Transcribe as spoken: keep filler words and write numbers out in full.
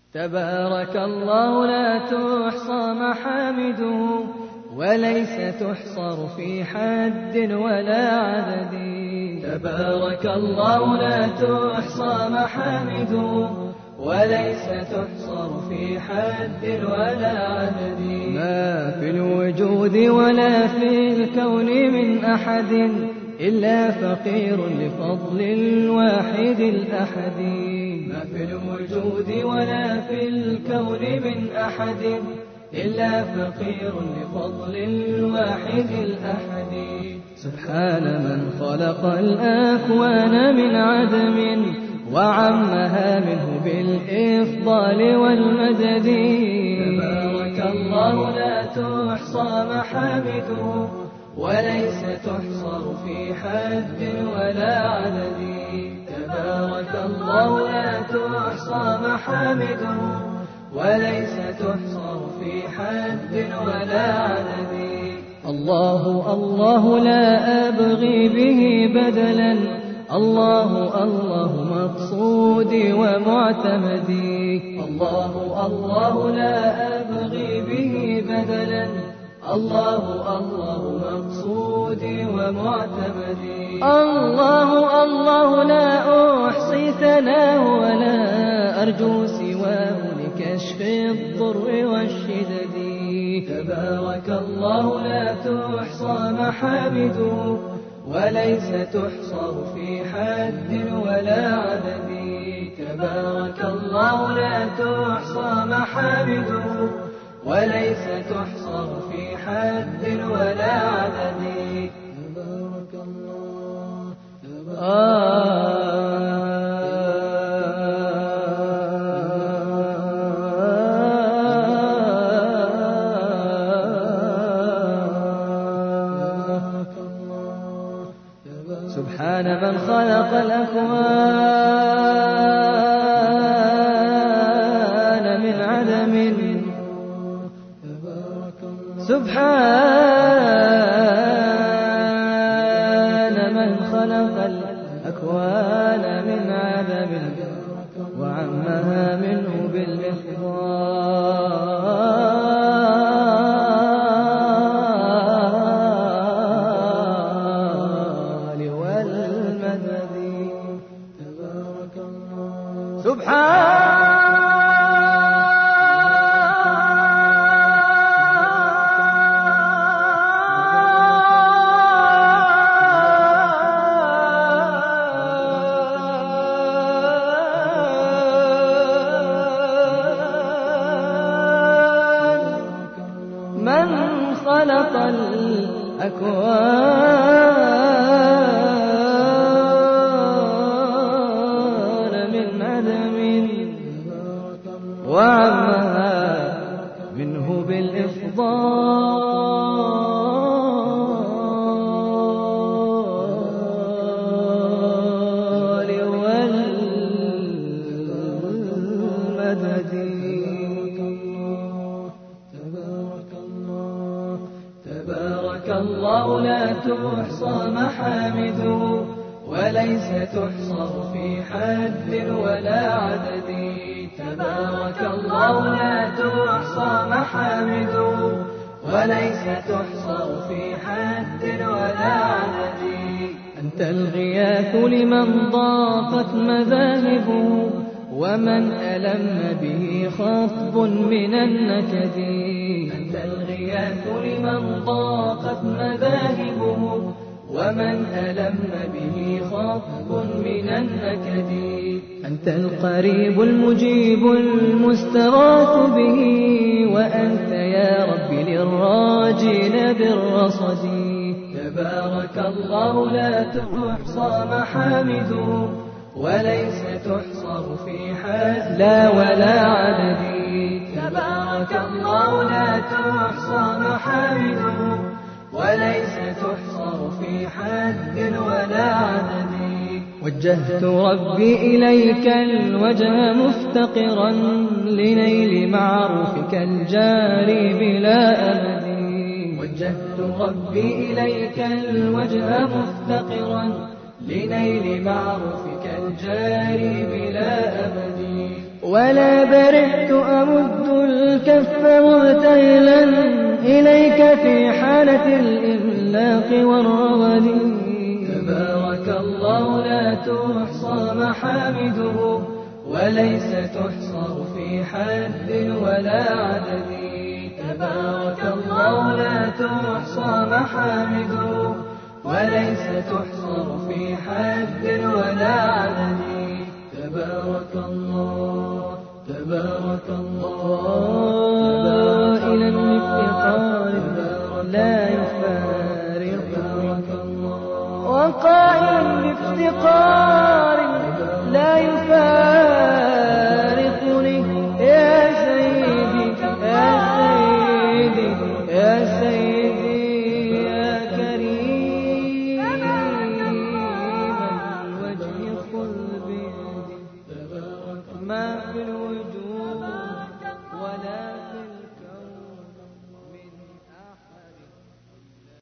تبارك الله لا تحصى محامده وليس تحصر في حد ولا عدد. تبارك الله لا تحصى محامده وليس تحصر في حد ولا عدد. ما في الوجود ولا في الكون من أحد إلا فقير لفضل الواحد الأحد. ما في الوجود ولا في الكون من أحد إلا فقير لفضل الواحد الأحد. سبحان من خلق الأكوان من عدم وعمها منه بالإفضال والمدد. تبارك الله لا تحصى محامده وليس تحصر في حد ولا عدد. تبارك الله لا تحصى محامده وليس تحصر في حد ولا عدد. الله الله لا أبغي به بدلا، الله الله مقصودي ومعتمدي. الله الله لا أبغي به بدلا، الله الله مقصودي ومعتمدي. الله الله لا أحصي ثناه ولا أرجو سواه لكشف الضر والشدد. تبارك الله لا تحصى محامده وليس تحصر في حد ولا عدد. تبارك الله لا تحصى محامده وليس تحصر في حد ولا عدد. تبارك الله آه سبحان من خلق الأكوان من عدم. سبحان من خلق الأكوان من عدم وعمها منه بالإفضال سبحان من خلق الأكوان وعمها منه بالإفضال والمدد. تبارك الله تبارك الله لا تحصى محامده وليس تحصر في حد ولا عدد. تبارك الله لا تحصى محامده وليس تحصر في حد ولا عدد. أنت الغياث لمن ضاقت مذاهبه ومن ألم به خطب من النكد. أنت الغياث لمن ضاقت مذاهبه ومن ألم به خطب من النكد. أنت القريب المجيب المستغاث به وأنت يا رب للراجين بالرصد. تبارك الله لا تحصى محامده وليس تحصر في حد لا ولا عدد. تبارك الله لا تحصى محامده وليس تحصر في حد ولا عدد. وجهت ربي إليك الوجه مفتقرا لنيل معروفك الجاري بلا أمد. وجهت ربي إليك الوجه مفتقرا لنيل معروفك الجاري بلا أمد. ولا برحت أمد الكف مبتهلا إليك في حالة الإملاق والرغد. تبارك الله لا تحصى محامده وليس تحصر في حد ولا عدد. تبارك الله لا تحصى محامده وليس تحصر في حد ولا عدد. تبارك الله تبارك الله إلى الافتقار لا يفارق. وقال